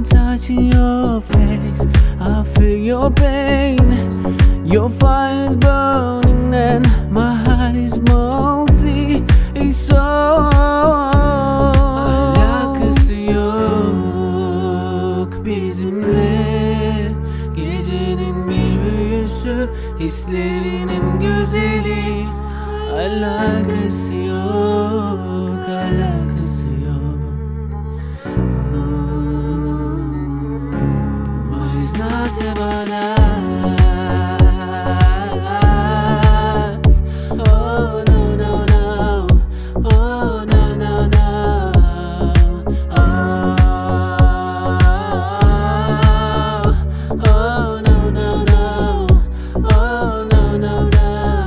touching your face, I feel your pain. Your fire is burning and my heart is melting. It's so alakası yok bizimle. Gecenin bir büyüsü, hislerinin güzeli. Alakası yok, alakası yok. But it's not about us. Oh no no no. Oh no no no. Oh no no no. Oh no no no.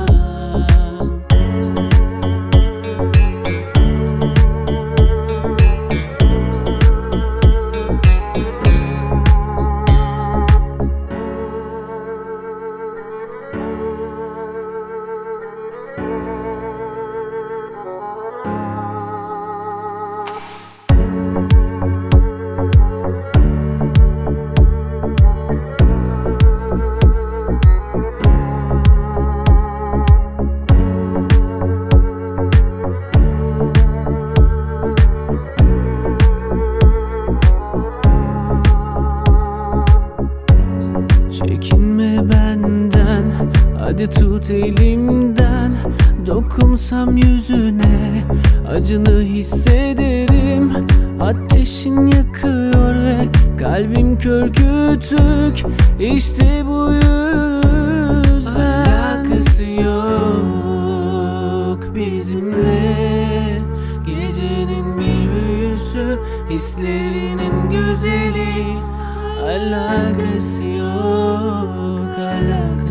Çekinme benden, hadi tut elimden. Dokunsam yüzüne, acını hissederim. Ateşin yakıyor ve kalbim kör kütük. İşte bu yüzden alakası yok bizimle. Gecenin bir büyüsü, hislerinin güzeli. Alakası yok, alakası